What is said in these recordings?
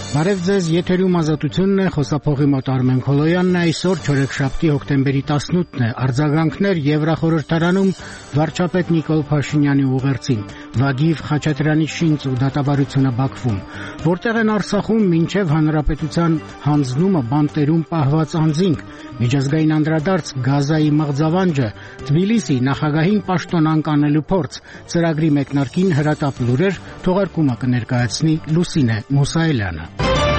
Բարև ձեզ, եթերում ազատությունն է, խոսափողի մոտ Արմեն Քոլոյանն է, այսօր չորեքշաբթի հոկտեմբերի 18-ն է, արձագանքներ Եվրախորհրդարանում վարչապետ Նիկոլ Փաշինյանի ուղերձին, Վագիվ Խաչատրյանի շինծ ու դատավարությունը Բաքվում, որտեղ են Արցախում մինչև հանրապետության հանձնումը բանտերում պահված անձինք, միջազգային անդրադարձ Գազայի մղձավանջը, Թբիլիսի նախագահին պաշտոն անկանելու փորձ, ծրագրի մեկնարկին հրատապ լուրեր, թողարկումը կներկայացնի Լուսինե Մուսայելյանը։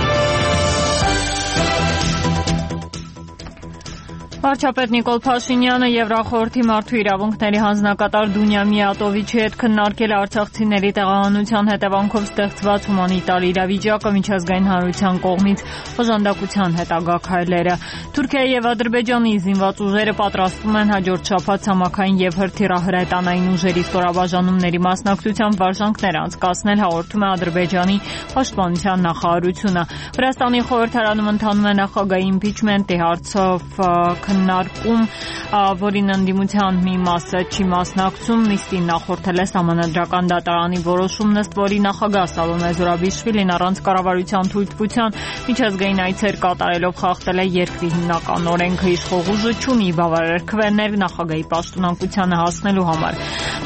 Վարչապետ Նիկոլ Փաշինյանը Եվրախորհրդի մարդու իրավունքների հանձնակատար Դունյա Միատովիչի հետ քննարկել արցախցիների տեղահանության հետևանքով ստեղծված հումանիտար իրավիճակը, միջազգային հանրության կողմից օժանդակության հետագա քայլերը։ Թուրքիայի եւ Ադրբեջանի զինված ուժերը պատրաստվում են հաջորդ շաբաթ ցամաքային եւ հրթիռահրետանային ուժերի ստորաբաժանումների մասնակցությամբ վարժանքներ անցկացնել, հաղորդում է Ադրբեջանի պաշտպանության նախարարությունը։ Վրաստանի խորհրդարանում ընթանում է նախագահի իմպիչմենտի հարցով քննարկում, որին ընդդիմության մի մասը չի մասնակցում, նիստին նախորդել է Սահմանադրական դատարանի որոշումն, ըստ որի նախագահ Սալոմե Զուրաբիշվիլին առանց կառավարության թույլտվության միջազգային այցեր կատարելով խախտել է երկրի հիմնական օրենքը, իշխող ուժը չունի բավարար քվեներ նախագահի պաշտոնակությանը հասնելու համար։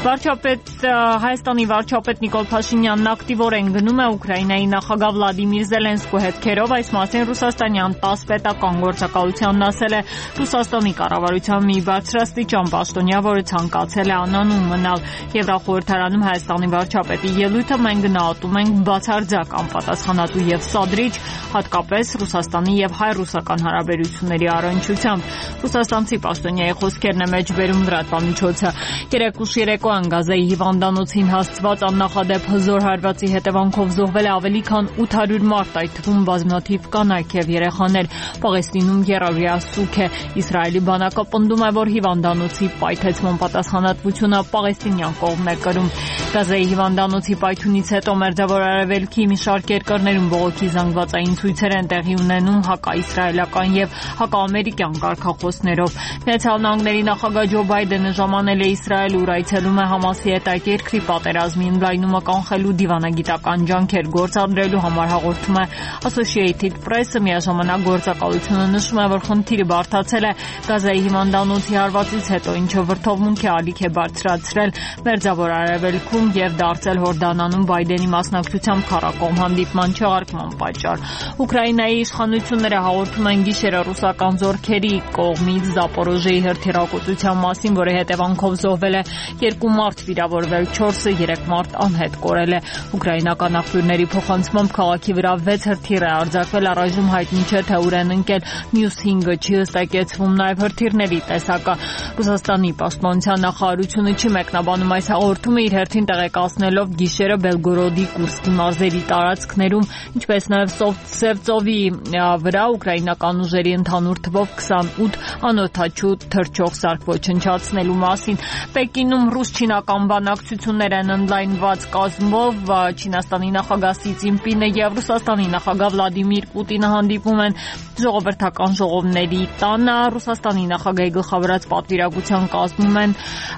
Հայաստանի վարչապետ Նիկոլ Փաշինյանն ակտիվորեն գնում է Ուկրաինայի նախագահ Վլադիմիր Զելենսկու հետքերով, այս մասին ռուսաստանյան ՏԱՍՍ պետական գործակալությանն ասել է Ռուսաստանի կառավարության մի բարձրաստիճան պաշտոնյա, որը ցանկացել է անանուն մնալ Եվրախորհրդարանում Հայաստանի վարչապետի ելույթը մենք գնահատում ենք բացարձակ անպատասխանատու եւ սադրիչ, հատկապես Ռուսաստանի եւ հայ-ռուսական հարաբերությունների առնչությամբ։ Ռուսաստանցի պաշտոնյայի խոսքերն է մեջբերում լրատվամիջոցը։ Երեկ ուշ երեկոյան Գազայի հիվանդանոցին հասցված աննախադեպ հզոր հարվածի հետևանքով զոհվել է ավելի քան 800 մարդ, այդ թվում բազմաթիվ կանայք եւ երեխաներ։ Պաղեստինում երրորդյա սուք է։ Իսրայելի բանակը պնդում է, որ հիվանդանոցի պայթեցման պատասխանատվությունը պաղեստինյան կողմն է կրում։ Գազայի հիվանդանոցի պայթյունից հետո Մերձավոր Արևելքի մի շարք երկրներում բողոքի զանգվածային ցույցեր են տեղի ունենում հակաիսրայելական եւ հակաամերիկյան կարգախոսներով։ Միացյալ Նահանգների նախագահ Ջո Բայդենը ժամանել է Իսրայել, ուր այցելում է Համասի հետ այդ երկրի պատերազմի ընդլայնումը կանխելու դիվանագիտական ջանքեր գործադրելու համար, հաղորդում է Associated Press-ը։ Միաժամանակ գործակալությունը նշում է, որ խնդիրը բարդացել է Գազայի հիվանդանոցի հարվածից հետո, ինչը վրդովմունքի ալիք է բարձրացրել Մերձավոր Արևելքում եւ դարձել Հորդանանում Բայդենի մասնակցությամբ քառակողմ հանդիպման չեղարկման պատճառ։ Ուկրաինայի իշխանությունները հաղորդում են գիշերը ռուսական զորքերի կողմից Զապորոժեի հրթիռակոծության մասին, որի հետևանքով զոհվել է 2 մարդ, վիրավորվել 4-ը, 3 մարդ անհետ կորել է։ Ուկրաինական աղբյուրների փոխանցմամբ քաղաքի վրա 6 հրթիռ է արձակվել, առայժմ հայտնի չէ, թե ուր են ընկել, մյուս 5-ը չի հստակեցվում նաև հրթիռների տեսակը։ Ռուսաստանի պաշտպանության նախարարությունը չի մեկնաբանում այս հաղորդումը, իր հերթին տեղեկացնելով գիշերը Բելգորոդի, Կուրսկի մարզերի տարածքներում, ինչպես նաև Սևծովի վրա ուկրաինական ուժերի ընդհանուր թվով 28 անօդաչու թռչող սարք ոչնչացնելու մասին։ Պեկինում ռուս-չինական բանակցություններ են ընդլայնված կազմով, Չինաստանի նախագահ Սի Ցզինպինը եւ Ռուսաստանի նախագահ Վլադիմիր Պուտինը հանդիպում են ժողովրդական ժողովների տանը։ Ռուսաստանի նախագահի գլխավորած պատվիրակության կազմում են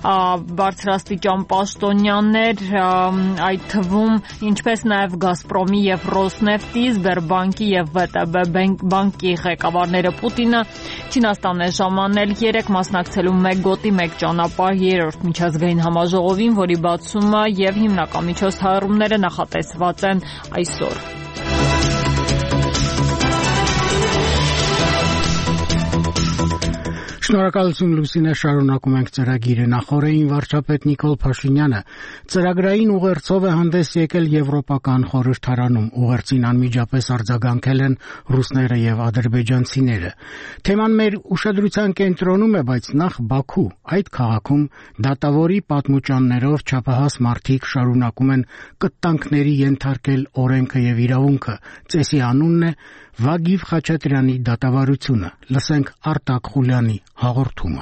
բարձրաստիճան պաշտոնյաներ, այդ թվում ինչպես նաև Գազպրոմի եւ Ռոսնեֆտի, Սբերբանկի եւ ՎՏԲ բանկի ղեկավարները։ Պուտինը Չինաստան է ժամանել 3 մասնակցելու 1 գոտի 1 ճանապարհ 3-րդ միջազգային համաժողովին, որի բացումը եւ հիմնական միջոցառումները նախատեսված են այսօր։ Շնորհակալություն Լուսինե, շարունակում ենք ծրագիրը։ Նախորդին վարչապետ Նիկոլ Փաշինյանը ծրագրային ուղերձով է հանդես եկել Եվրոպական խորհրդարանում։ Ուղերձին անմիջապես արձագանքել են ռուսները եւ ադրբեջանցիները։ Թեման մեր ուշադրության կենտրոնում է, բայց նախ Բաքու։ Այդ քաղաքում դատավորի պատմուճաններով չափահաս մարդիկ շարունակում են կտանքների ենթարկել օրենքը եւ իրավունքը։ Ծեսի անունն է Վագիվ Խաչատրյանի դատավարությունը։ Լսենք Արտակ Խուլյանի հաղորդումը։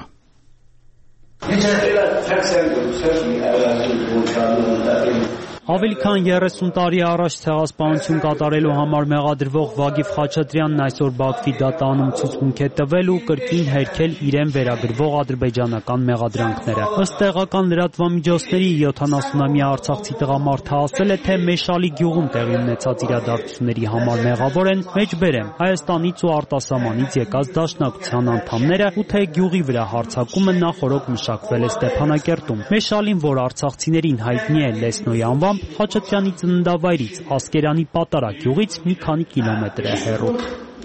Ավելի քան 30 տարի առաջ ցեղասպանություն կատարելու համար մեղադրվող Վագիվ Խաչատրյանն այսօր Բաքվի դատարանում ցուցմունք է տվել ու կրկին հերքել իրեն վերագրվող ադրբեջանական մեղադրանքները։ Ըստ տեղական լրատվամիջոցների 70-ամյա արցախցի տղամարդը ասել է, թե Մեշալի գյուղում տեղի ունեցած իրադարձությունների համար մեղավոր են մեջբերեմ Հայաստանից ու արտասահմանից եկած դաշնակցության անդամները ու թե գյուղի վրա հարձակումը նախօրոք մշակվել է Ստեփանակերտում։ Մեշալին, որ արցախցիներին հայտնի է Լեսնոյի անվամբ, Խաչատրյանի ծննդավայրից Ասկերանի Պատարագ գյուղից մի քանի կիլոմետր է հեռու։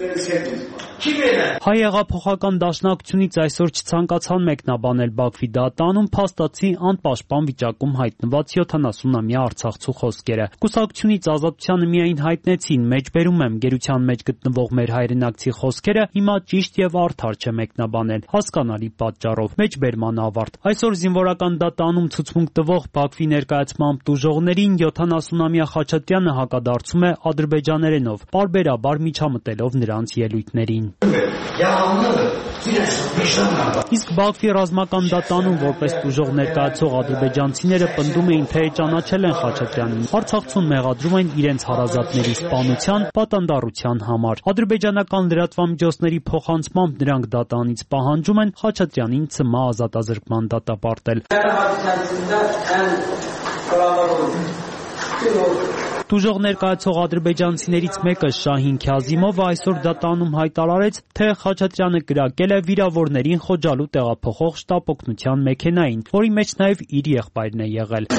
Հայ հեղափոխական դաշնակցությունից այսօր չցանկացան մեկնաբանել Բաքվի դատարանում փաստացի անպաշտպան վիճակում հայտնված 70-ամյա արցախցու խոսքերը։ Կուսակցությունից Ազատությանը միայն հայտնեցին մեջբերում եմ գերության մեջ գտնվող մեր հայրենակցի խոսքերը հիմա ճիշտ եւ արդար չէ մեկնաբանել հասկանալի պատճառով։ Մեջբերման ավարտ։ Այսօր զինվորական դատարանում ցուցմունք տվող Բաքվի ներկայացմամբ տուժողներին 70-ամյա Խաչատրյանը հակադարձում է ադրբեջաներենով, պարբերաբար միջամտելով նրանց ելույթներին։ Իսկ Բաքվի ռազմական դատարանում որպես տուժող ներկայացող ադրբեջանցիները պնդում էին, թե ճանաչել են Խաչատրյանին, Արցախցուն մեղադրում են իրենց հարազատների սպանության, պատանդառության համար։ Ադրբեջանական լրատվամիջոցների փոխանցմամբ նրանք դատարանից պահանջում են Խաչատրյանին ՑՄ ազատազրկման դատապարտել։ Տուժող ներկայացող ադրբեջանցիներից մեկը Շահին Քազիմովը այսօր դատարանում հայտարարեց, թե Խաչատրյանը կրակել է վիրավորներին խոջալու տեղափոխող շտապ օգնության մեքենային, որի մեջ նաև իր եղբայրն է եղել։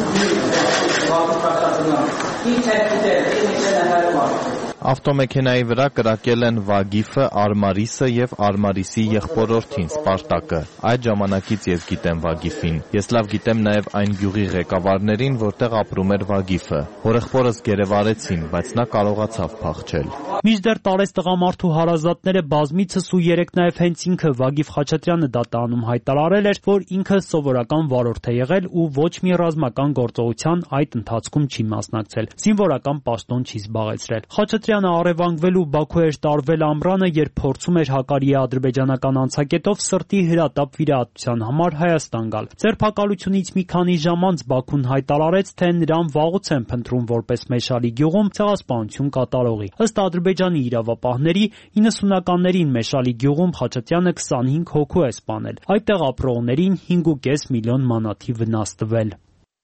Ավտոմեքենայի վրա կրակել են Վագիֆը, Արմարիսը եւ Արմարիսի եղբորորդին Սպարտակը։ Այդ ժամանակից ես գիտեմ Վագիֆին։ Ես լավ գիտեմ նաև այն գյուղի ղեկավարներին, որտեղ ապրում էր Վագիֆը։ Հորեղբորս գերեվարեցին, բայց նա կարողացավ փախչել։ Մինչդեռ տարեց տղամարդու հարազատները բազմիցս ու երեք նաև հենց ինքը Վագիվ Խաչատրյանը դատարանում հայտարարել էր, որ ինքը սովորական վարորդ է եղել ու ոչ մի ռազմական գործողության այդ ընթացքում չի մասնակցել։ Զինվորական պաշտոն չի զբաղեցրել։ Խաչատրյանը առևանգվելու Բաքու էր տարվել ամռանը, երբ փորձում էր հակարիա ադրբեջանական անցակետով սրտի հրատապ վիրահատության համար Հայաստան գալ։ Ձերբակալությունից մի քանի ժամ անց Բաքուն հայտարարեց, թե նրան վաղուց են փնտրում որպես Մեշալի գյուղում ցեղասպանություն կատարողի։ Ըստ Ադրբեջանի իրավապահների 90-ականներին Մեշալի գյուղում Խաչատրյանը 25 հոգու է սպանել։ Այդտեղ ապրողներին 5.5 միլիոն մանաթի վնաս տվել։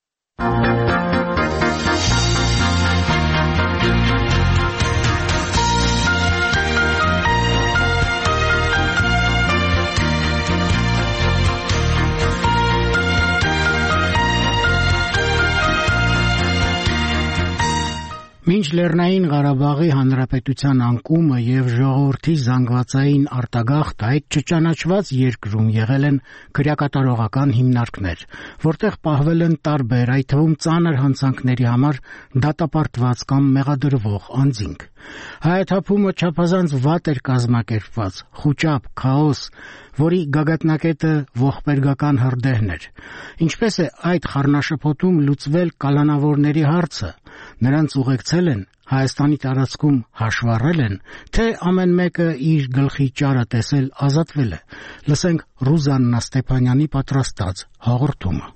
Մինչ Լեռնային Ղարաբաղի Հանրապետության անկումը եւ ժողովրդի զանգվածային արտագաղթը այդ չճանաչված երկրում եղել են քրեակատարողական հիմնարկներ, որտեղ պահվել են տարբեր, այդ թվում ծանր հանցանքների համար դատապարտված կամ մեղադրվող անձինք։ Հայաթափումը չափազանց վատ էր կազմակերպված, խուճապ, քաոս, որի գագաթնակետը ողբերգական հրդեհն էր։ Ինչպես է այդ խառնաշփոթում լուծվել կալանավորների հարցը, նրանց ուղեկցել են, Հայաստանի տարածքում հաշվառել են, թե ամեն մեկը իր գլխի ճարը տեսել ազատվել է։ Լսենք Ռուզաննա Ստեփանյանի պատրաստած հաղորդումը։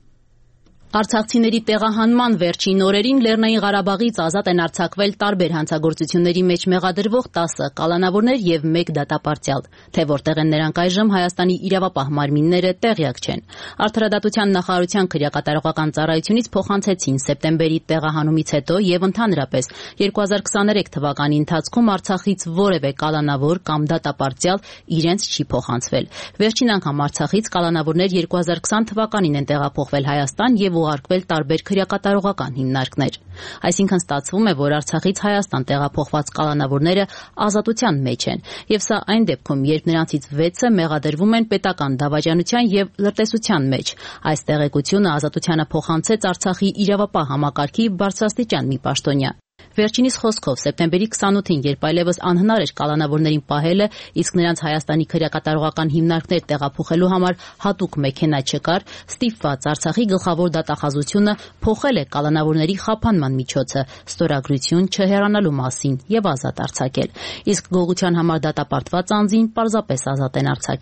Արցախցիների տեղահանման վերջին օրերին Լեռնային Ղարաբաղից ազատ են արձակվել տարբեր հանցագործությունների մեջ մեղադրվող 10 կալանավորներ եւ 1 դատապարտյալ, թե որտեղ են նրանք այժմ Հայաստանի իրավապահ մարմինները տեղյակ չեն։ Արդարադատության նախարարության քրեակատարողական ծառայությունից փոխանցեցին սեպտեմբերի տեղահանումից հետո եւ ընդհանրապես 2023 թվականի ընթացքում Արցախից որևէ կալանավոր կամ դատապարտյալ իրենց չի փոխանցվել։ Վերջին անգամ Արցախից կալանավորներ 2020 թվականին են տեղափոխվել Հայաստան եւ ուղարկվել տարբեր քրեակատարողական հիմնարկներ։ Այսինքն ստացվում է, որ Արցախից Հայաստան տեղափոխված կալանավորները ազատության մեջ են, եւ սա այն դեպքում, երբ նրանցից 6-ը մեղադրվում են պետական դավաճանության եւ լրտեսության մեջ։ Այս տեղեկությունը ազատությանը փոխանցեց Արցախի իրավապահ համակարգի բարձրաստիճան մի պաշտոնյա։ Վերջինիս խոսքով սեպտեմբերի 28-ին, երբ այլևս անհնար էր կալանավորներին պահելը, իսկ նրանց Հայաստանի քրեակատարողական հիմնարկներ տեղափոխելու համար հատուկ մեքենա չկար, ստիպված Արցախի գլխավոր դատախազությունը փոխել է կալանավորների խափանման միջոցը ստորագրություն չհեռանալու մասին եւ ազատ արձակել։ Իսկ գողության համար դատապարտված անձին պարզապես ազատ են արձակել։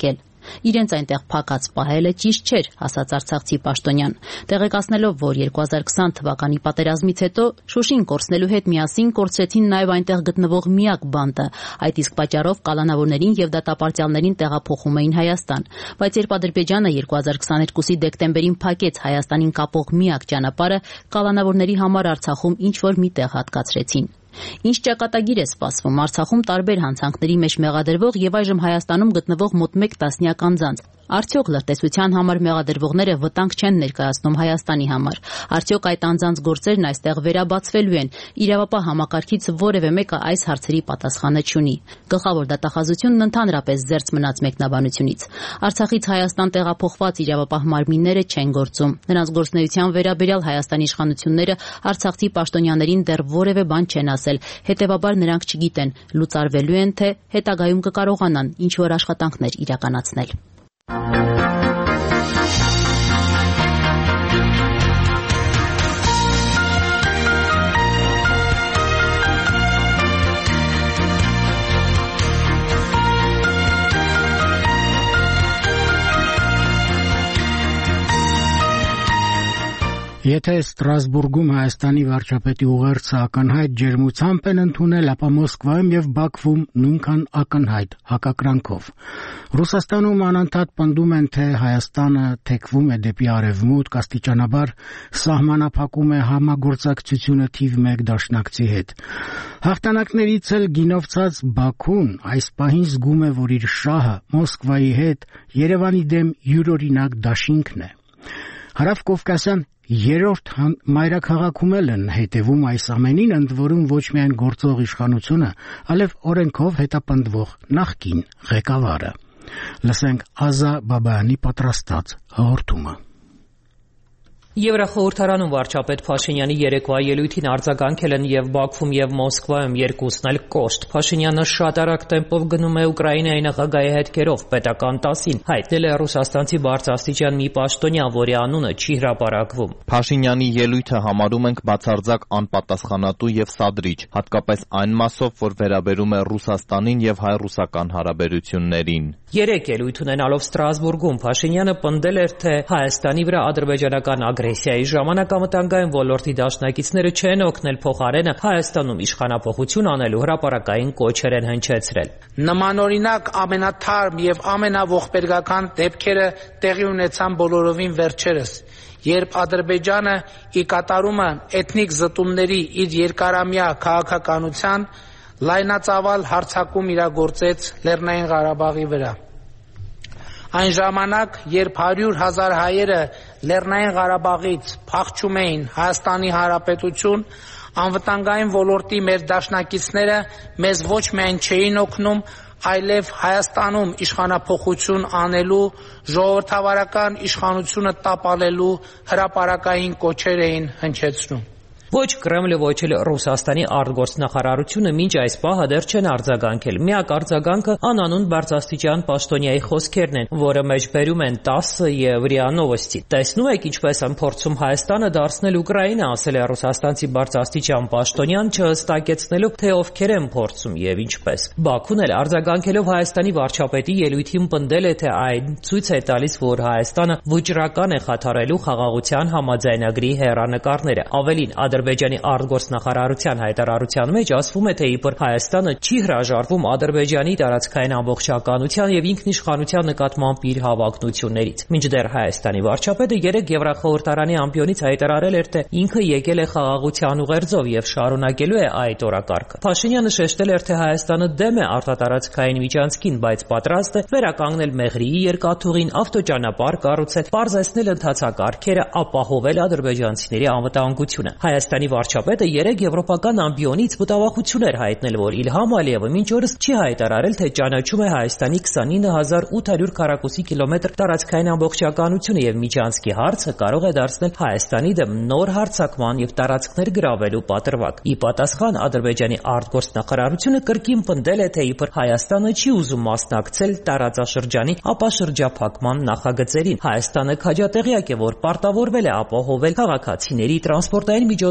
Իրենց այնտեղ փակած պահելը ճիշտ չէր, ասաց արցախցի պաշտոնյան, տեղեկացնելով, որ 2020 թվականի պատերազմից հետո Շուշին կորցնելու հետ միասին կորցրեցին նաև այնտեղ գտնվող միակ բանտը, այդ իսկ պատճառով կալանավորներին եւ դատապարտյալներին տեղափոխում էին Հայաստան, բայց երբ Ադրբեջանը 2022-ի դեկտեմբերին փակեց Հայաստանին կապող միակ ճանապարհը, կալանավորների համար Արցախում ինչ-որ մի տեղ հատկացրեցին։ Ինչ ճակատագիր է սպասվում Արցախում տարբեր հանցանքների մեջ մեղադրվող եւ այժմ Հայաստանում գտնվող մոտ 1 տասնյակ անձանց։ Արդյոք լրտեսության համար մեղադրվողները վտանգ չեն ներկայացնում Հայաստանի համար։ Արդյոք այդ անձանց գործերն այստեղ վերաբացվելու են։ Իրավապահ համակարգից որևէ մեկը այս հարցերի պատասխանը չունի։ Գլխավոր դատախազությունն ընդհանրապես զերծ մնաց մեկնաբանությունից։ Արցախից Հայաստան տեղափոխված իրավապահ մարմինները չեն գործում։ Նրանց գործունեության վերաբերյալ Հայաստանի իշխանությունները արցախցի պաշտոնյաներին դեռ որևէ բան չեն ասել։ Հետևաբար նրանք չգիտեն լուծարվելու են թե հետագայում կկարողանան ինչ-որ աշխատանքներ իրականացնել։ Եթե Ստրասբուրգում Հայաստանի վարչապետի ուղերձը ակնհայտ ջերմությամբ են ընդունել, ապա Մոսկվայում եւ Բաքվում նույնքան ակնհայտ հակակրանքով։ Ռուսաստանում անընդհատ պնդում են, թե Հայաստանը թեքվում է դեպի արևմուտք, աստիճանաբար սահմանափակում է համագործակցությունը թիվ 1 դաշնակցի հետ։ Հաղթանակներից էլ գինովցած Բաքուն այս պահին զգում է, որ իր շահը Մոսկվայի հետ Երևանի դեմ յուրօրինակ դաշինքն է։ Հարավկովկասյան երրորդ մայրաքաղաքում են հետևում այս ամենին, ընդ որում ոչ միայն գործող իշխանությունը, այլև օրենքով հետապնդվող նախկին ղեկավարը։ Լսենք Ազա Բաբայանի պատրաստած հաղորդումը։ Եվրախորհրդարանում վարչապետ Փաշինյանի երեկվա ելույթին արձագանքել են եւ Բաքվում եւ Մոսկվայում երկուսն էլ կոշտ։ Փաշինյանը շատ արագ տեմպով գնում է Ուկրաինայի նախագահի հետքերով պետական տասին, հայտնել է ռուսաստանցի բարձրաստիճան մի պաշտոնյա, որի անունը չի հրապարակվում։ Փաշինյանի ելույթը համարում ենք բացարձակ անպատասխանատու եւ սադրիչ, հատկապես այն մասով, որ վերաբերում է Ռուսաստանին եւ հայ-ռուսական հարաբերություններին։ Երեք ելույթ ունենալով Ստրասբուրգում Փաշինյանը պնդել էր, թե Հայաստանի վրա ադրբեջանական ագրեսիայի ժամանակ անվտանգային ոլորտի դաշնակիցները չեն օգնել, փոխարենը Հայաստանում իշխանափոխություն անելու հրապարակային կոչեր են հնչեցրել։ Նմանօրինակ ամենաթարմ եւ ամենաողբերգական դեպքերը տեղի ունեցան բոլորովին վերջերս, երբ Ադրբեջանը ի կատարումը էթնիկ զտումների իր երկարամյա քաղաքականության լայնածավալ հարձակում իրագործեց Լեռնային Ղարաբաղի վրա։ Այն ժամանակ, երբ 100,000 հայերը Լեռնային Ղարաբաղից փախչում էին Հայաստանի Հանրապետություն, անվտանգային ոլորտի մեր դաշնակիցները մեզ ոչ միայն չէին օգնում, այլև Հայաստանում իշխանափոխություն անելու, ժողովրդավարական իշխանությունը տապալելու հրապարակային կոչեր էին հնչեցնում։ Ոչ Կրեմլը, ոչ էլ Ռուսաստանի արտգործնախարարությունը մինչ այս պահը դեռ չեն արձագանքել։ Միակ արձագանքը անանուն բարձրաստիճան պաշտոնյայի խոսքերն են, որը մեջբերում են ՏԱՍՍ եւ ՌԻԱ Նովոստի։ Տեսնում եք ինչպես են փորձում Հայաստանը դարձնել Ուկրաինա, ասել է ռուսաստանցի բարձրաստիճան պաշտոնյան, չհստակեցնելով, թե ովքեր են փորձում եւ ինչպես։ Բաքուն էլ արձագանքելով Հայաստանի վարչապետի ելույթին պնդել է, թե այն ցույց է տալիս, որ Հայաստանը վճռական է խաթարելու խաղաղության համաձայնագրի հեռանկարները։ Ավելին, Ադրբեջանի արտգործնախարարության հայտարարության մեջ ասվում է, թե իբր Հայաստանը չի հրաժարվում Ադրբեջանի տարածքային ամբողջականության եւ ինքնիշխանության նկատմամբ իր հավակնություններից։ Մինչդեռ Հայաստանի վարչապետը երեք Եվրախորհրդարանի ամբիոնից հայտարարել էր, թե ինքը եկել է խաղաղության ուղերձով եւ շարունակելու է այդ օրակարգը։ Փաշինյանը շեշտել էր, թե Հայաստանը դեմ է արտատարածքային միջանցքին, բայց պատրաստ է վերականգնել Մեղրիի երկաթուղին, ավտոճանապարհ կառուցել, պարզեցնել ընթացակարգերը, ապահովել ադրբեջանցիների անվտանգությունը։ Հայաստանի վարչապետը երեք եվրոպական ամբիոնից մտավախություն էր հայտնել, որ Իլհամ Ալիևը մինչ օրս չի հայտարարել, թե ճանաչում է Հայաստանի 29800 քառակուսի կիլոմետր տարածքային ամբողջականությունը եւ միջանցքի հարցը կարող է դարձնել Հայաստանի դեմ նոր հարձակման եւ տարածքներ գրավելու պատրվակ։ Ի պատասխան Ադրբեջանի արտգործնախարարությունը կրկին պնդել է, թե իբր Հայաստանը չի ուզում մասնակցել տարածաշրջանի ապաշրջափակման նախագծերին։ Հայաստանը քաջատեղյակ է, որ պարտավորվել է ապահովել քաղաքացիների տրանսպորտային միջոցների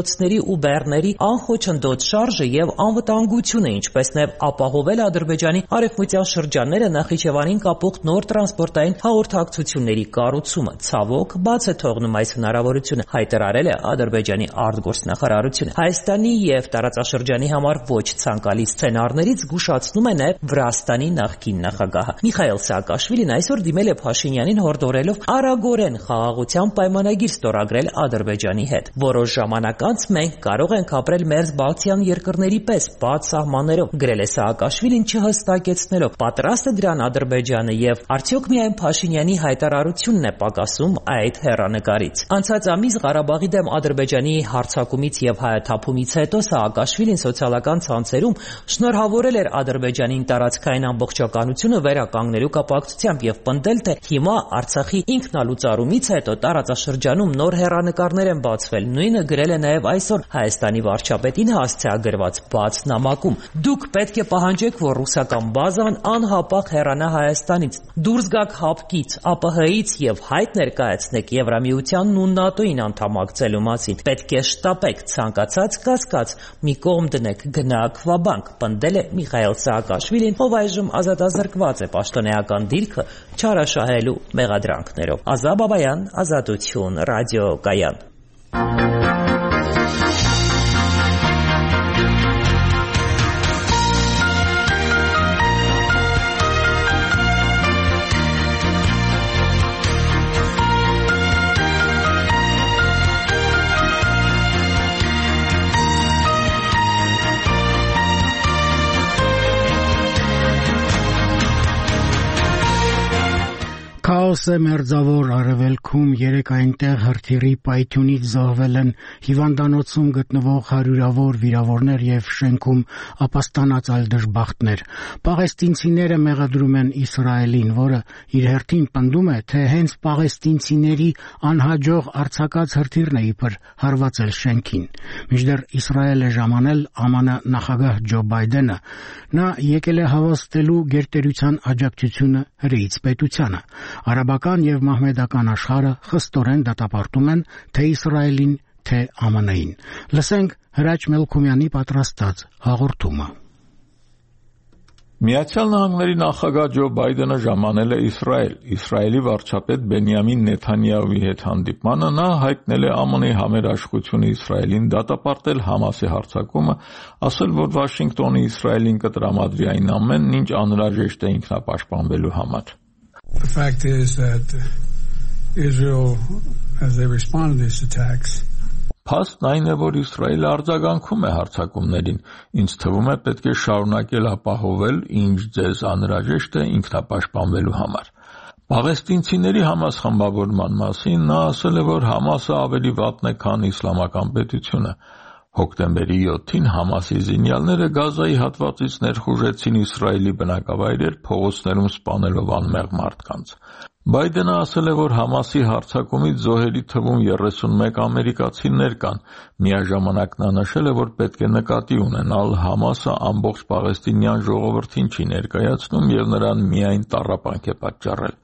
միջոցների ու բեռների անխոչնդոտ շարժը եւ անվտանգությունը, ինչպես նաեւ ապահովել Ադրբեջանի արևմտյան շրջանները Նախիջևանին կապող նոր տրանսպորտային հաղորդակցությունների կառուցումը։ Ցավոք, բաց է թողնում այս հնարավորությունը, հայտարարել է Ադրբեջանի արտգործնախարարությունը։ Հայաստանի եւ տարածաշրջանի համար ոչ ցանկալի սցենարներից զգուշացնում է նաեւ Վրաստանի նախկին նախագահը։ Միխայել Սաակաշվիլին այսօր դիմել է Փաշինյանին հորդորելով արագորեն խաղաղության պայմանագիր ստորագրել Ադրբեջանի հետ։ Որոշ ժամանակ անց մենք կարող ենք ապրել մերձ Բալթյան երկրների պես բաց սահմաններով, գրել է Սաակաշվիլին չհստակեցնելով պատրաստ է դրան Ադրբեջանը եւ արդյոք միայն Փաշինյանի հայտարարությունն է պակասում այդ հեռանկարից։ Անցած ամիս Ղարաբաղի դեմ Ադրբեջանի հարձակումից եւ հայաթափումից հետո Սաակաշվիլին սոցիալական ցանցերում շնորհավորել էր Ադրբեջանին տարածքային ամբողջականությունը վերականգնելու կապակցությամբ եւ պնդել, թե հիմա Արցախի ինքնալուծարումից հետո տարածաշրջանում նոր հեռանկարներ են բացվել։ Նույնը գրել է նաեւ այսօր Հայաստանի վարչապետին հասցեագրված բաց նամակում։ Դուք պետք է պահանջեք, որ ռուսական բազան անհապաղ հեռանա Հայաստանից։ Դուրս գաք ՀԱՊԿ-ից, ԱՊՀ-ից եւ հայտ ներկայացնեք Եվրամիությանն ու ՆԱՏՕ-ին անդամակցելու մասին։ Պետք է շտապեք, ցանկացած կասկած մի կողմ դնեք, գնաք Վաբանկ, պնդել է Միխայել Սաակաշվիլին, ով այժմ ազատազրկված է պաշտոնեական դիրքը չարաշահելու մեղադրանքներով։ Ազա Բաբայան, Ազատություն, ռադիոկայան։ Քաոս է մերձավոր արևելքում, երեք այնտեղ հրթիռի պայթյունից զոհվել են հիվանդանոցում գտնվող հարյուրավոր վիրավորներ եւ շենքում ապաստանած այլ դժբախտներ։ Պաղեստինցիները մեղադրում են Իսրայելին, որը իր հերթին պնդում է, թե հենց պաղեստինցիների անհաջող արձակած հրթիռն է իբր հարվածել շենքին։ Մինչդեռ Իսրայելը ժամանել ԱՄՆ նախագահ Ջո Բայդենը, նա եկել է հավաստելու գերտերության աջակցությունը հրեից պետությանը։ Արաբական եւ մահմեդական աշխարհը խստորեն դատապարտում են թե Իսրայելին, թե ԱՄՆ-ին։ Լսենք Հրաչ Մելքումյանի պատրաստած հաղորդումը։ Միացյալ Նահանգների նախագահ Ջո Բայդենը ժամանել է Իսրայել։ Իսրայելի վարչապետ Բենյամին Նեթանյահուի հետ հանդիպմանը նա հայտնել է ԱՄՆ-ի համերաշխությունը Իսրայելին դատապարտել Համասի հարձակումը, ասել, որ Վաշինգտոնը Իսրայելին կտրամադրի այն ամենն, ինչ անհրաժեշտ է ինքնապաշտպանվելու համար։ The fact is that Israel, as they respond to these attacks, Փաստն այն է, որ Իսրայելը արձագանքում է հարձակումներին, ինձ թվում է պետք է շարունակել ապահովել, ինչ ձեզ անհրաժեշտ է ինքնապաշտպանվելու համար։ Պաղեստինցիների Համաս խմբավորման մասին նա ասել է, որ Համասը ավելի վատն է, քան իսլամական պետությունը։ Հոկտեմբերի 7-ին Համասի զինյալները Գազայի հատվածից ներխուժեցին Իսրայելի բնակավայրեր, փողոցներում սպանելով անմեղ մարդկանց։ Բայդենը ասել է, որ Համասի հարձակումից զոհերի թվում 31 ամերիկացիներ կան։ Միաժամանակ նա նշել է, որ պետք է նկատի ունենալ Համասը ամբողջ պաղեստինյան ժողովրդին չի ներկայացնում եւ նրան միայն տառապանք է պատճառել։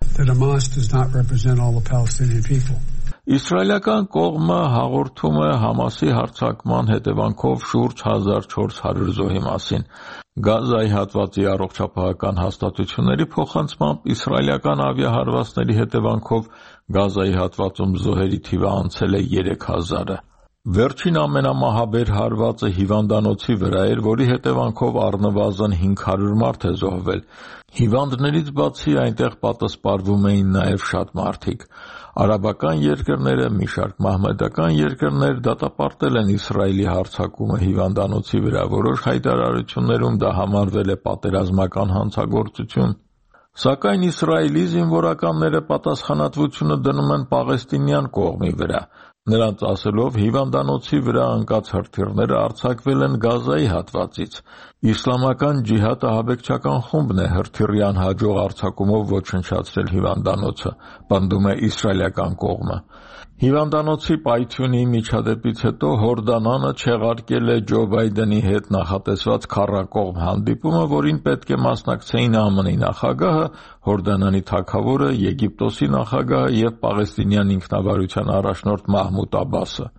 Իսրայելական կողմը հաղորդում է Համասի հարձակման հետևանքով շուրջ 1400 զոհի մասին։ Գազայի հատվածի առողջապահական հաստատությունների փոխանցմամբ իսրայելական ավիահարվածների հետևանքով Գազայի հատվածում զոհերի թիվը անցել է 3000-ը։ Վերջին ամենամահաբեր հարվածը հիվանդանոցի վրա էր, որի հետևանքով առնվազն 500 մարդ է զոհվել։ Հիվանդներից բացի այնտեղ պատասպարվում էին նաև շատ մարդիկ։ Արաբական երկրները, մի շարք մահմեդական երկրներ դատապարտել են Իսրայելի հարձակումը հիվանդանոցի վրա, որոշ հայտարարություններում դա համարվել է պատերազմական հանցագործություն։ Սակայն Իսրայելի զինվորականները պատասխանատվությունը դնում են պաղեստինյան կողմի վրա։ Նրանց ասելով, հիվանդանոցի վրա ընկած հրթիռները արձակվել են Գազայի հատվածից։ Իսլամական ջիհադը ահաբեկչական խումբն է հրթիռի անհաջող արձակումով ոչնչացրել հիվանդանոցը, պնդում է իսրայելական կողմը։ Հիվանդանոցի պայթյունի միջադեպից հետո Հորդանանը չեղարկել է Ջո Բայդենի հետ նախատեսված քառակողմ հանդիպումը, որին պետք է մասնակցեին ԱՄՆ-ի նախագահը, Հորդանանի թագավորը, Եգիպտոսի նախագահը եւ Պաղեստինյան ինքնավարության առաջնորդ Մահմուդ Աբասը։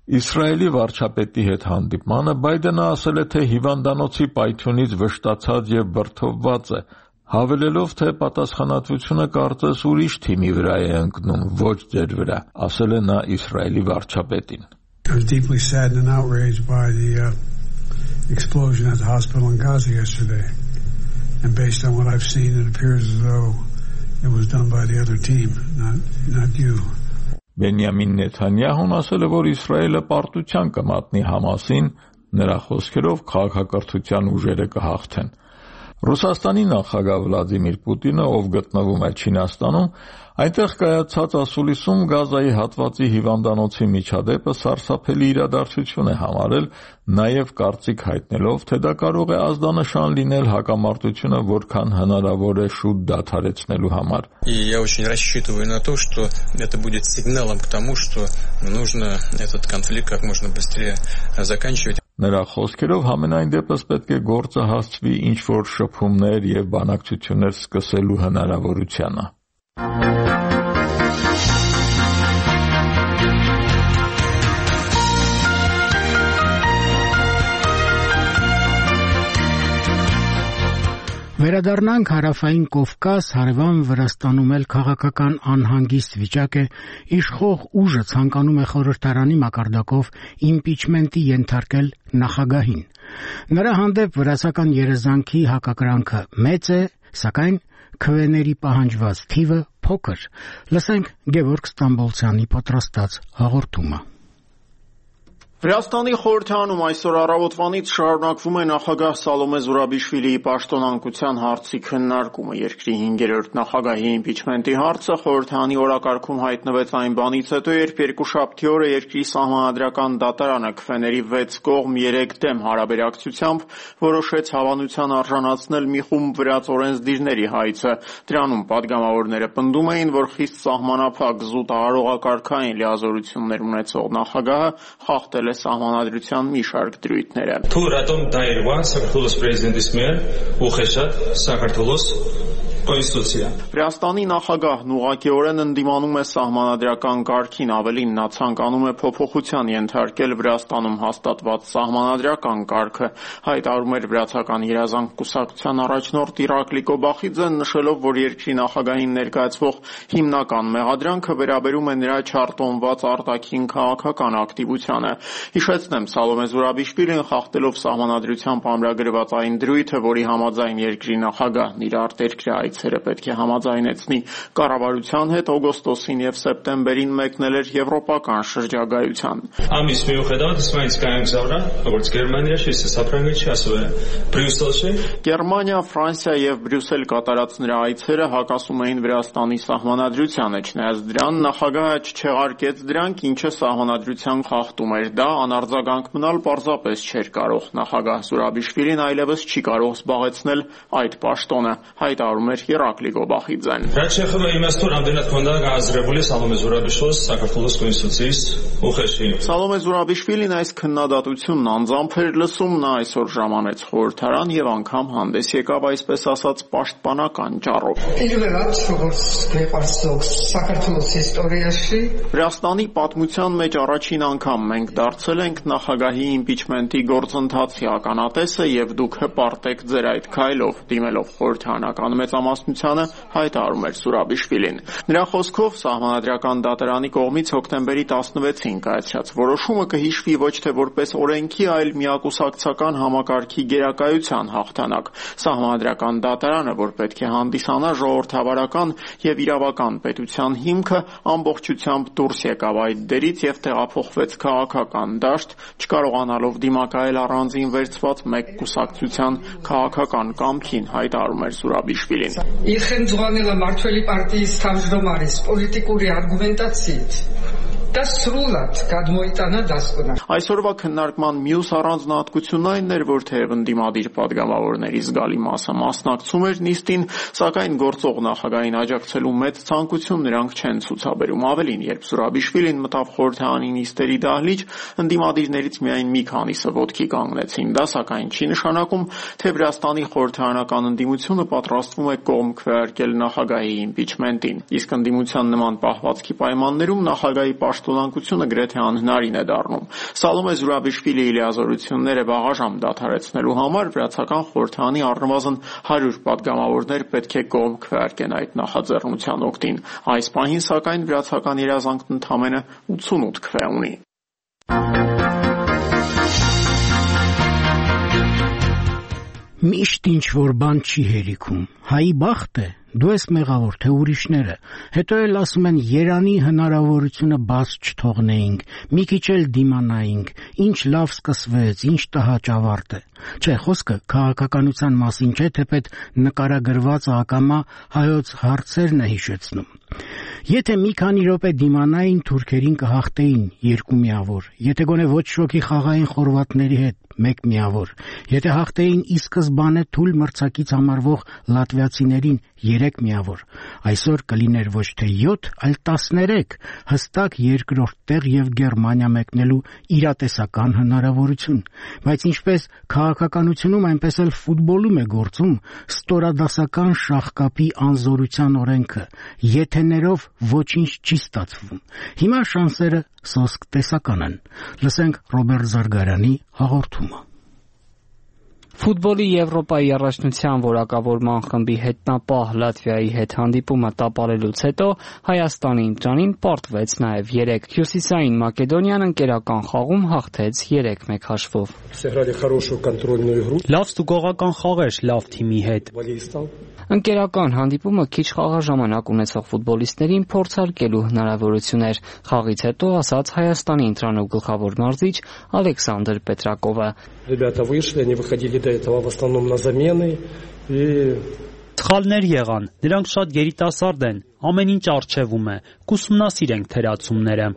Իսրայելի վարչապետի հետ հանդիպմանը Բայդենը ասել է, թե հիվանդանոցի պայթյունից վշտացած եւ բրդովված է, հավելելով, թե պատասխանատվությունը կարծես ուրիշ թիմի վրա է ընկնում, ոչ ձեր վրա, ասել է նա Իսրայելի վարչապետին. I was deeply saddened and outraged by the explosion at the hospital in Gaza yesterday. And based on what I've seen, it appears as though it was done by the other team, not you. Բենյամին Նեթանյահուն ասել է, որ Իսրայելը պարտության կմատնի Համասին, նրա խոսքերով քաղաքակրթության ուժերը կհաղթեն։ Ռուսաստանի նախագահ Վլադիմիր Պուտինը, ով գտնվում է Չինաստանում, այնտեղ կայացած ասուլիսում Գազայի հատվածի հիվանդանոցի միջադեպը սարսափելի իրադարձություն է համարել, նաև կարծիք հայտնելով, թե դա կարող է ազդանշան լինել հակամարտությունը որքան հնարավոր է շուտ դադարեցնելու համար։ И я очень рассчитываю на то, что это будет сигналом к тому, что нужно этот конфликт как можно быстрее заканчивать. Նրա խոսքերով համենայն դեպս պետք է գործը հասցվի ինչ-որ շփումներ եւ բանակցություններ սկսելու հնարավորությանը։ Վերադառնանք հարավային Կովկաս, հարևան Վրաստանում էլ քաղաքական անհանգիստ վիճակ է, իշխող ուժը ցանկանում է խորհրդարանի մակարդակով իմպիչմենտի ենթարկել նախագահին։ Նրա հանդեպ վրացական երազանքի հակակրանքը մեծ է, սակայն քվեների պահանջված թիվը փոքր։ Լսենք Գևորգ Ստամբոլցյանի պատրաստած հաղորդումը։ Վրաստանի խորհրդարանում այսօր առավոտվանից շարունակվում է նախագահ Սալոմե Զուրաբիշվիլիի պաշտոնանկության հարցի քննարկումը։ Երկրի 5-րդ նախագահի իմպիչմենտի հարցը խորհրդարանի օրակարգում հայտնվեց այն բանից հետո, երբ երկուշաբթի օրը երկրի սահմանադրական դատարանը քվեների 6 կողմ 3 դեմ հարաբերակցությամբ որոշեց հավանության արժանացնել մի խումբ վրաց օրենսդիրների հայցը։ Դրանում падգամավորները պնդում էին, որ խիստ սահմանափակ զուտ արարողակարգային լիազորություններ ունեցող նախագահը խախտել սահմանադրության մի շարք դրույթները։ Թուրատոմ դայրվան Սակրթոլոս պրեզիդենտիս մեր ուխեշատ Սակրթոլոս Կոնստիտուցիա։ Վրաստանի նախագահն ուղղակիորեն ընդդիմանում է սահմանադրական կարգին, ավելին նա ցանկանում է փոփոխության ենթարկել Վրաստանում հաստատված սահմանադրական կարգը, հայտարարում էր վրացական երազանք կուսակցության առաջնորդ Իրակլի Կոբախիձեն, նշելով, որ երկրի նախագահին ներկայացվող հիմնական մեղադրանքը վերաբերում է նրա չարտոնված արտաքին քաղաքական ակտիվությանը։ Հիշեցնեմ, Սալոմե Զուրաբիշվիլին խախտելով սահմանադրությամբ ամրագրված այն դրույթը, որի համաձայն երկրի նախագահն իր արտերկրի այցերը պետք է համաձայնեցնի կառավարության հետ, օգոստոսին եւ սեպտեմբերին մեկնել էր եվրոպական շրջագայության։ Ամիս միուხედავად Իսպանիայից կայանում զավրա, როგორც Գերմանիա, Սապրանգի չասվե, Բրյուսելში։ Գերմանիա, Ֆրանսիա եւ Բրյուսել կատարած նրա այցերը հակասում էին Վրաստանի սահմանադրությանը, չնայած դրան նախագահը չչեղարկեց դրանք, ինչը սահմանադրության խախտում էր։ Դա անարձագանք մնալ պարզապես չէր կարող։ Նախագահ Զուրաբիշվիլին այլևս չի կարող զբաղեցնել այդ պաշտոնը, հայտարարում էր Իրակլի Կոբախիձեն։ Սալոմե Զուրաբիշվիլին այս քննադատությունն անձամբ էր լսում, նա այսօր ժամանեց խորհրդարան եւ անգամ հանդես եկավ այսպես ասած պաշտպանական ճառով։ Վրաստանի պատմության մեջ առաջին անգամ մենք դարձել ենք նախագահի իմպիչմենտի գործընթացի ականատեսը եւ դուք հպարտ եք ձեր այդ քայլով, դիմելով խորհրդարանական մեծամասնությանը, հայտարարում էր Զուրաբիշվիլին։ Նրա խոսքով սահմանադրական դատարանի կողմից հոկտեմբերի 16-ին կայացած որոշումը կհիշվի ոչ թե որպես օրենքի, այլ միակուսակցական համակարգի գերակայության հաղթանակ։ Սահմանադրական դատարանը, որ պետք է հանդիսանա ժողովրդավարական եւ իրավական պետության հիմքը, ամբողջությամբ դուրս եկավ այդ դերից եւ տեղափոխվեց քաղաքական դաշտ, չկարողանալով դիմակայել առանձին վերցված մեկ կուսակցության քաղաքական կամքին, հայտարարում էր Զուրաբիշվիլին։ Իխենձուանելը մարտվելի պարտիից թամժդոմարից պոլիտիկուրի արգումենտացիით դա սրուլատ կադմոյտանա դասկունա։ Այսօրվա քննարկման մյուս առանձնահատկությունն այն էր, որ թեև ընդդիմադիր падգամավորների զգալի մասը մասնակցում էր նիստին, սակայն գործող նախագահին աջակցելու մեծ ցանկություն նրանք չեն ցուցաբերում։ Ավելին, երբ Զուրաբիշվիլին մտավ խորհրդարանի նիստերի դահլիճ, ընդդիմադիրներից միայն մի քանիսը ոտքի կանգնեցին։ Դա սակայն չի նշանակում, թե Վրաստանի խորհրդարանական ընդդիմությունը պատրաստվում է կողմ քվեարկել նախագահի իմպիչմենտին։ Իսկ ընդդիմության նման պահվածքի պայմաններում նախագահի պաշտոնանկությունը գրեթե անհնարին է դառնում։ Սալոմե Զուրաբիշվիլիի լիազորությունները վաղաժամ դադարեցնելու համար վրացական խորհրդանի առնվազն 100 պատգամավորներ պետք է կողմ քվեարկեն այդ նախաձեռնության օգտին։ Այս պահին, սակայն, վրացական երազանքն ընդամենը 88 քվե ունի։ Միշտ ինչ-որ բան չի հերիքում։ Հայի բախտ է, դու ես մեղավոր, թե ուրիշները։ Հետո էլ ասում են երանի հնարավորությունը բաց չթողնեինք, մի քիչ էլ դիմանայինք, ինչ լավ սկսվեց, ինչ տհաճ ավարտ է։ Չէ, խոսքը քաղաքականության մասին չէ, թեպետ նկարագրված ակամա հայոց հարցերն է հիշեցնում։ Եթե մի քանի րոպե դիմանային, թուրքերին կհաղթեին 2 միավոր, եթե գոնե ոչ շոքի խաղային խորվաթների հետ 1 միավոր, եթե հաղթեին ի սկզբանե թույլ մրցակից համարվող լատվիացիներին 3 միավոր, այսօր կլիներ ոչ թե 7, այլ 13, հստակ երկրորդ տեղ եւ Գերմանիա մեկնելու իրատեսական հնարավորություն, բայց ինչպես քաղաքականությունում, այնպես էլ ֆուտբոլում է գործում ստորադասական շախկապի անզորության օրենքը, եթեներով ոչինչ չի ստացվում։ Հիմա շանսերը սոսկ տեսական են։ Լսենք Ռոբերտ Զարգարյանի հաղորդումը։ Ֆուտբոլի Եվրոպայի առաջնության որակավորման խմբի հետնապահ Լատվիայի հետ հանդիպումը տապալելուց հետո Հայաստանի ընտրանին պարտվեց նաև 3։ Հյուսիսային Մակեդոնիան ընկերական խաղում հաղթեց 3-1 հաշվով։ Լավ ստուգողական խաղ էր լավ թիմի հետ։ Ընկերական հանդիպումը քիչ խաղաժամանակ ունեցող ֆուտբոլիստներին փորձարկելու հնարավորություն էր։ Խաղից հետո ասաց Հայաստանի ընտրանու գլխավոր մարզիչ Ալեքսանդր Պետրակովը։ Սխալներ եղան, նրանք շատ երիտասարդ են, ամեն ինչ առջևում է, կուսումնասիրենք թերացումները։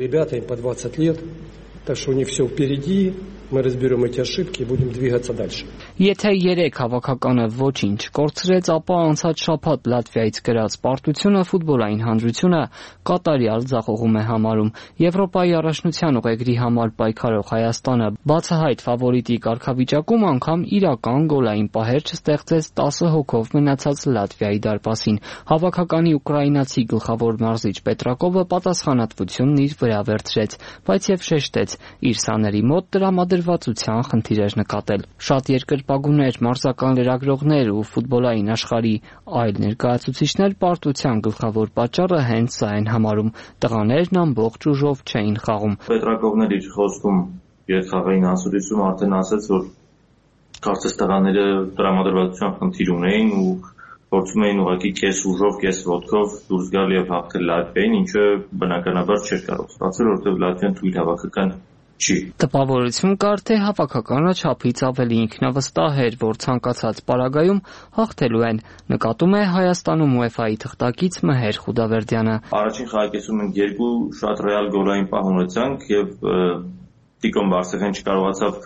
Եթե 3 հավաքականը ոչինչ կորցրեց, ապա անցած շաբաթ Լատվիայից գրած պարտությունը ֆուտբոլային հանրությունը կատարյալ ձախողում է համարում։ Եվրոպայի առաջնության ուղեգրի համար պայքարող Հայաստանը բացահայտ ֆավորիտի կարգավիճակում անգամ իրական գոլային պահեր չստեղծեց 10 հոգով մնացած Լատվիայի դարպասին։ Հավաքականի ուկրաինացի գլխավոր մարզիչ Պետրակովը պատասխանատվությունն իր վրա վերցրեց, բայց եւ շեշտեց, իր սաների մոտ տրամադրվածության խնդիր էր նկատել։ Շատ երկրպագուներ, մարզական լրագրողներ ու ֆուտբոլային աշխարհի այլ ներկայացուցիչներ պարտության գլխավոր պատճառը հենց սա են համարում։ Տղաներն ամբողջ ուժով չէին խաղում։ Պետրակովն իր խոսքում երթխաղային անցուդիսում արդեն ասաց, որ կարծես տղաները տրամադրվածության խնդիր ունեին ու փորձում էին ուղղակի կես ուժով, կես ոտքով դուրս գալ եւ հաղթել Լատվիային, ինչը բնականաբար չէր կարող ստացել, որովհետեւ Լատվիան թույլ հավաքական չի։ Տպավորություն կար, թե հավաքականը չափից ավելի ինքնավստահ էր, որ ցանկացած պարագայում հաղթելու են, նկատում է Հայաստանում UEFA-ի թղթակից Մհեր Խուդավերդյանը։ Առաջին խաղակեսում մենք 2 շատ ռեալ գոլային պահ ունեցանք եւ Տիկոն Բարսեղեն չկարողացավ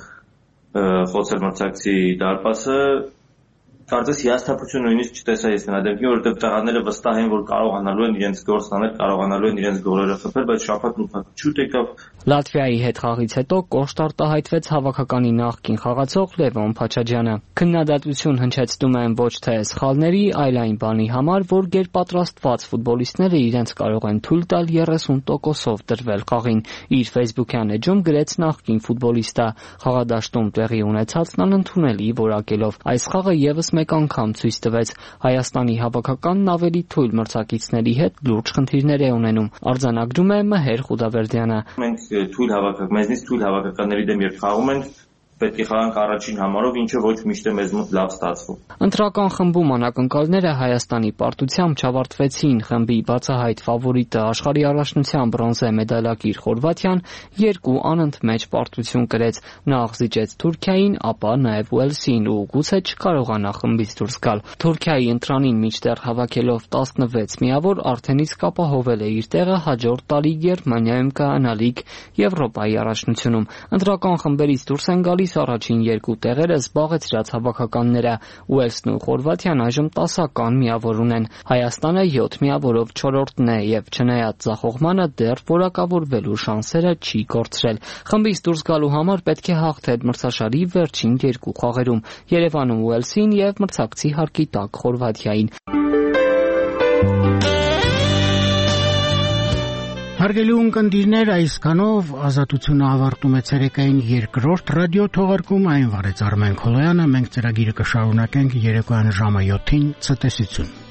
խոցել մրցակցի դարպասը։ Կարծես հիասթափություն նույնիսկ չտեսա ես նրա դեպքին, որովհետև տղաները վստահ են, որ կարողանալու են իրենց գործն անել, կարողանալու են իրենց գոլերը խփել, բայց շաբաթ շուտ եկավ։ Լատվիայի հետ խաղից հետո կոշտ արտահայտվեց հավաքականի նախկին խաղացող Լևոն Փաչաջյանը։ Քննադատություն հնչեցնում են ոչ թե սխալների, այլ այն բանի համար, որ գերպատրաստված ֆուտբոլիստները իրենց կարող են թույլ տալ 30%-ով դրվել խաղին։ Իր Facebook-յան էջում գրեց նախկին ֆուտբոլիստը։ Խաղադաշտում տեղի ունեցածն անընդունելի որակելով։ Այս խաղը եւս մեկ անգամ ցույց տվեց Հայաստանի հավաքականն ավելի թույլ մրցակիցների հետ լուրջ խնդիրներ է ունենում։ Արձանագրում է Մհեր Խուդավերդյանը։ Մենք մեզնից թույլ հավաքականների դեմ երբ խաղում ենք, պետք է խաղանք առաջին համարով, ինչը ոչ միշտ է մեզ մոտ լավ ստացվում։ Ընտրական խմբում անակնկալները Հայաստանի պարտությամբ չավարտվեցին։ Խմբի բացահայտ ֆավորիտը աշխարհի առաջնության բրոնզե մեդալակիր Խորվաթիան 2 անընդմեջ պարտություն կրեց։ Նա զիջեց Թուրքիային, ապա նաև Ուելսին ու գուցե չկարողանա խմբից դուրս գալ։ Թուրքիայի ընտրանին մինչդեռ հավաքելով 16 միավոր արդեն իսկ ապահովել է իր տեղը հաջորդ տարի Գերմանիայում կայանալիք Եվրոպայի առաջնությունում։ Ընտրական խմբերից դուրս են գալիս առաջին 2 տեղերը զբաղեցրած հավաքականները։ Ուելսն ու Խորվաթիան այժմ 10-ական միավոր ունեն։ Հայաստանը 7 միավորով 4-րդն է եւ չնայած ձախողմանը դեռ որակավորվելու շանսերը չի կորցրել։ Խմբից դուրս գալու համար պետք է հաղթել մրցաշարի վերջին 2 խաղերում՝ Երևանում Ուելսին եւ մրցակցի հարկի տակ Խորվաթիային։ Հարգելի ունկնդիրներ, այսքանով Ազատությունը ավարտում է ցերեկային երկրորդ ռադիո թողարկումը, այն վարեց Արմեն Քոլոյանը, մենք ծրագիրը կշարունակենք երեկոյան ժամը 7-ին, ցտեսություն։